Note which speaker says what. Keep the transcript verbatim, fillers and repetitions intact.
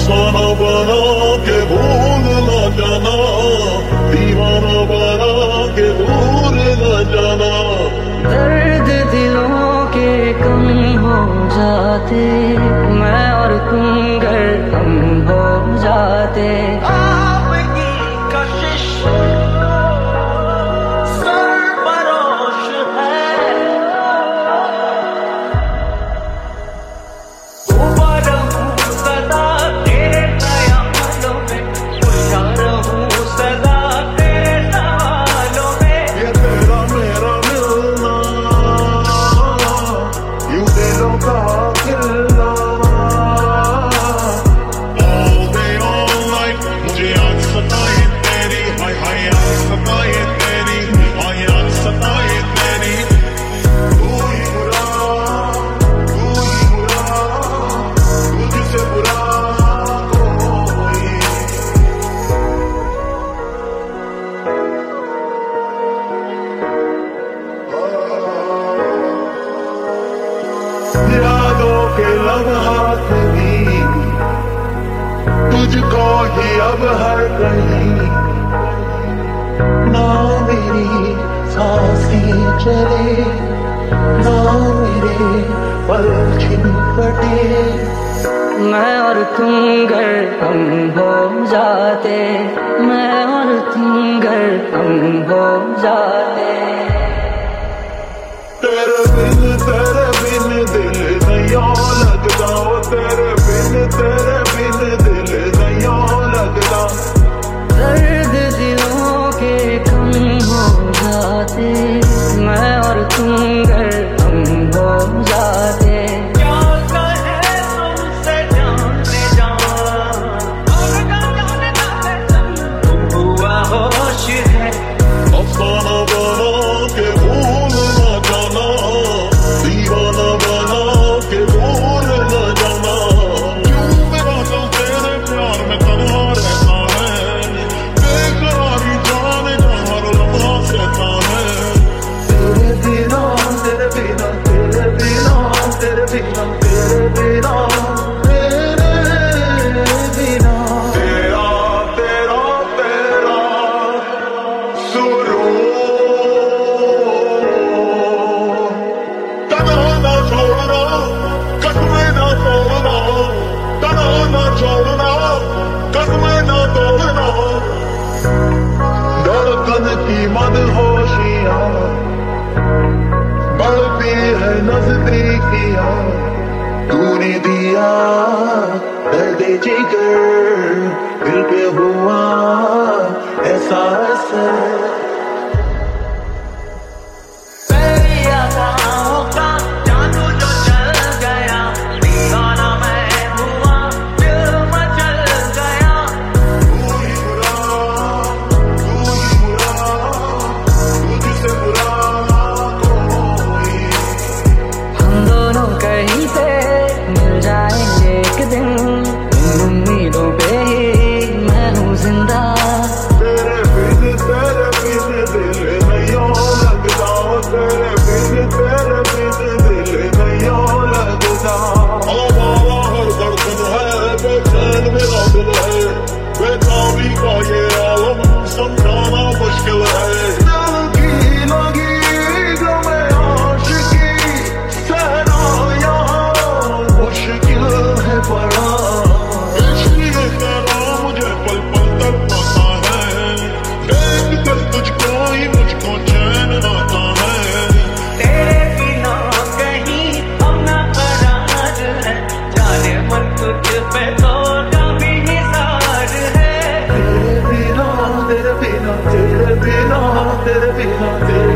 Speaker 1: अफसाना बना के भूल न जाना, दीवाना बना के भूल न जाना।
Speaker 2: दर्द दिलों के कम हो जाते, मैं और तुम घर हम हो जाते। आपकी कशिश सरफरोश है, ऊपर हूँ सदा तेरे ख्यालों में, खुशा रहूँ सदा तेरे सवालों में।
Speaker 1: ये तेरा मेरा मिलना, यूं दिलों का खिलना। All day all night मुझे याद सताए तेरी, हाय हाय याद सताए तेरी, हाय याद सताए तेरी। तू ही बुरा, तू ही बुरा, तुझसे बुरा कोई। यादों के लम्हात भी तुझको ही अब हर कहीं, ना मेरी सांसें चले, ना मेरे पल छिपटे।
Speaker 2: मैं और तुम घर हम हो जाते, मैं और तुम घर हम हो जाते।
Speaker 1: तेरे बिन तेरे बिन दिल नहीं लगता, ओ तेरे बिन तेरे बिन दिल नहीं लगता।
Speaker 2: दर्द दिलों के कम हो जाते, मैं और तुम घर हम हो जाते। क्या कहे तुमसे जाने जा, तुम हुआ होश है।
Speaker 1: अफसाना बना के भूल न जाना, दीवाना बना के भूल न जाना। क्यों मेरा दिल तेरे प्यार में तन्हा रहता है, बेकरारी जाने का हर लम्हा सहता है। तेरे बिना तेरे बिना तेरे बिना तेरे बिना तेरे बिना तेरे बिना तेरा तेरा तेरा सुरूर तन्हा ना छोड़ना, कसमें ना तोड़ना, तन्हा ना छोड़ना, कसमें ना तोड़ना। धड़कन की मदहोशियाँ बढ़ती है नजदीकियाँ, तूने दिया दर्द जिगर, दिल पे हुआ ऐसा असर।
Speaker 2: मेरी अदाओं का जादू जो चल गया, दीवाना मैं हुआ, दिल मचल गया।
Speaker 1: तू ही बुरा, तू ही बुरा, तुझसे बुरा कोई।
Speaker 2: हम दोनों कहीं पे मिल जाएंगे एक दिन, इन उम्मीदों पे ही मैं हूँ जिंदा।
Speaker 1: तेरे बिन तेरे बिन दिल नहीं लगता, तेरे बिन तेरे बिन दिल नहीं लगता। आवारा हर धड़कन है, बेचैन मेरा दिल है, बेताबी का ये आलम समझाना मुश्किल है। दिल की लगी गमे आशिकी सहना यहाँ मुश्किल है बड़ा। इसलिए तेरा मुझे पल पल तड़पाता है, देख कर तुझको ही मुझको चैन आता है।
Speaker 2: तेरे बिना कहीं अपना करार है, जाने मन तुझ पे तो कभी निसार है।
Speaker 1: तेरे बिना तेरे बिना तेरे बिना तेरे बिना तेरे